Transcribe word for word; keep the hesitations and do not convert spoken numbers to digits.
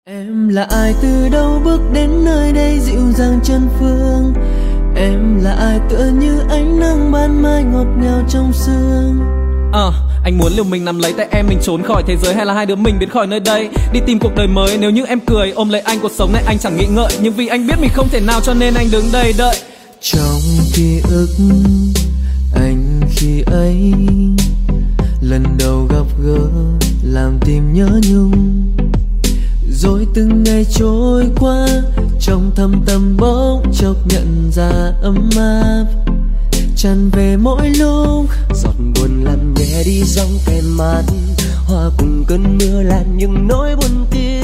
Em là ai, từ đâu bước đến nơi đây dịu dàng chân phương. Em là ai, tựa như ánh nắng ban mai ngọt ngào trong sương. Ờ, uh, anh muốn liều mình nắm lấy tay em, mình trốn khỏi thế giới, hay là hai đứa mình biến khỏi nơi đây, đi tìm cuộc đời mới. Nếu như em cười ôm lấy anh, cuộc sống này anh chẳng nghĩ ngợi, nhưng vì anh biết mình không thể nào cho nên anh đứng đây đợi. Trong ký ức anh khi ấy, lần đầu gặp gỡ làm tim nhớ nhung. Rồi từng ngày trôi qua, trong thâm tâm bỗng chốc nhận ra ấm áp tràn về mỗi lúc. Giọt buồn làm nhẹ đi dòng kèm mát, hòa cùng cơn mưa lan những nỗi buồn kia.